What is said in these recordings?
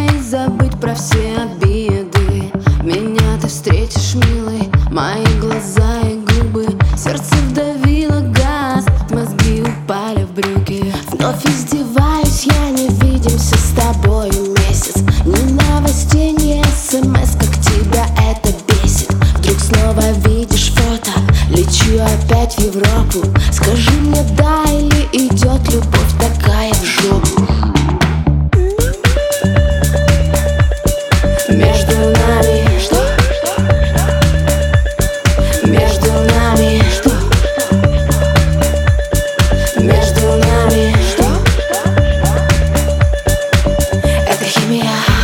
и забыть про все обиды. Меня ты встретишь, милый, мои глаза и губы. Сердце вдавило газ, мозги упали в брюки. Вновь издеваюсь, я не видимся с тобой месяц. Ни новостей, ни смс, как тебя это бесит. Вдруг снова видишь фото, лечу опять в Европу. Скажи мне, да или идет любовь такая в жопу? Между нами что? Между нами что? Между нами что? Это химия.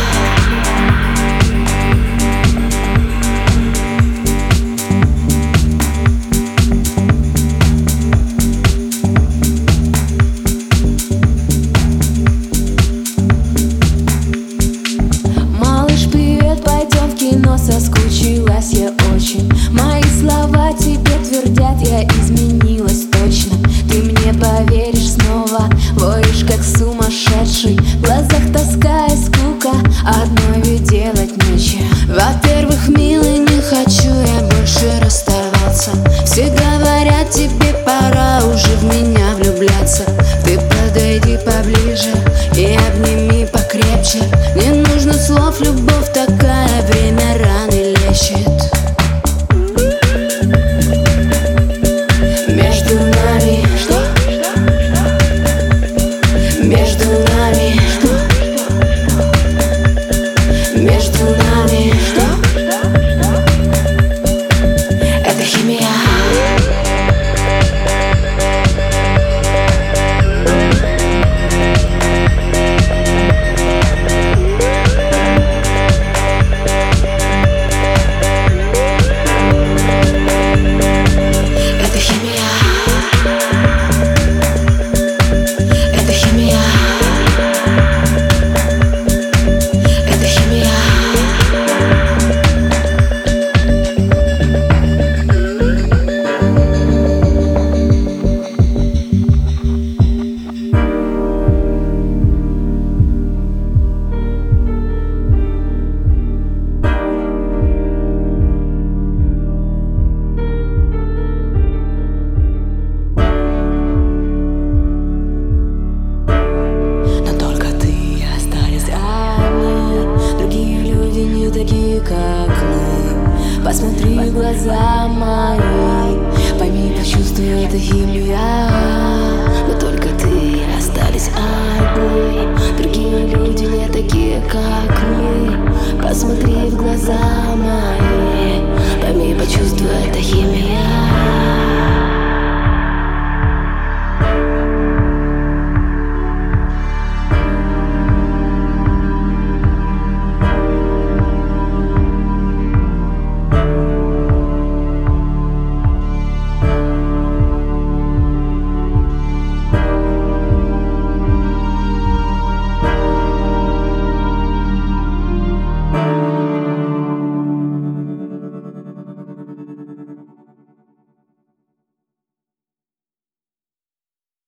Но соскучилась я очень. Мои слова тебе твердят, я изменилась точно. Ты мне поверишь снова, воешь как сумасшедший. В глазах тоска и скука, одной ведь делать нечего. Во-первых, милый, не хочу я больше расставаться. Все говорят, тебе пора уже в меня влюбляться. Ты подойди поближе и обними покрепче. Не нужно слов, любовь такая, время раны лечит. Между нами что? Между нами что? Между нами что? Это химия. Такие, как мы. Посмотри в глаза мои, пойми, почувствуй, это химия. Но только ты остались одни. Другие люди не такие, как мы. Посмотри в глаза мои.